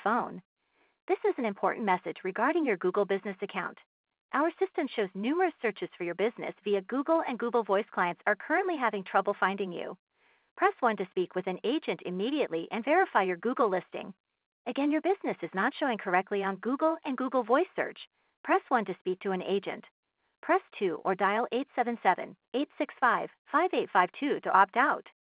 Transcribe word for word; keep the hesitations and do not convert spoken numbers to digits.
phone. This is an important message regarding your Google Business account. Our system shows numerous searches for your business via Google, and Google Voice clients are currently having trouble finding you. Press one to speak with an agent immediately and verify your Google listing. Again, your business is not showing correctly on Google and Google Voice search. Press one to speak to an agent. Press two or dial eight seven seven, eight six five, five eight five two to opt out.